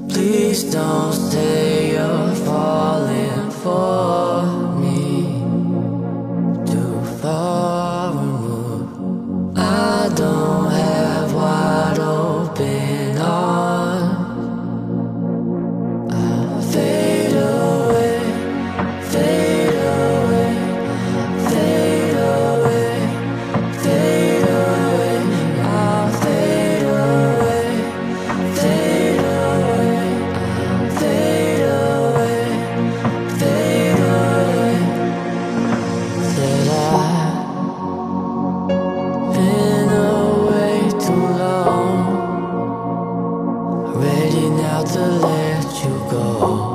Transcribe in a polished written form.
Please don't say you're falling for me. Too far removed. I don't have wide open arms. I'll fade away, fade away, fade away, fade away. I'll fade away, fade away, I'll fade away, fade away. Said I've been away too long, ready now to let you go.